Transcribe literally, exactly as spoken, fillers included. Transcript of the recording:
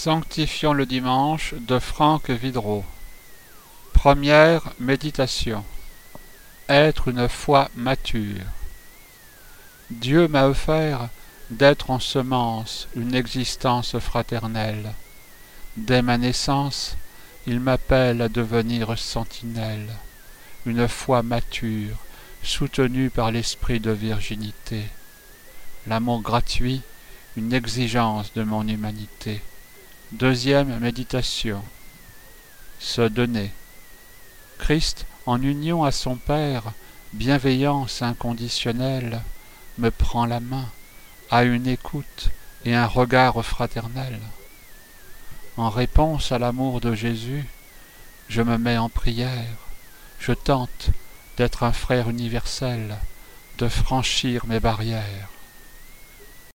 Sanctifions le dimanche de Franck Vidreau. Première méditation. Être une foi mature. Dieu m'a offert d'être en semence une existence fraternelle. Dès ma naissance, il m'appelle à devenir sentinelle, une foi mature, soutenue par l'esprit de virginité. L'amour gratuit, une exigence de mon humanité. Deuxième méditation. Se donner. Christ, en union à son Père, bienveillance inconditionnelle, me prend la main, a une écoute et un regard fraternel. En réponse à l'amour de Jésus, je me mets en prière, je tente d'être un frère universel, de franchir mes barrières.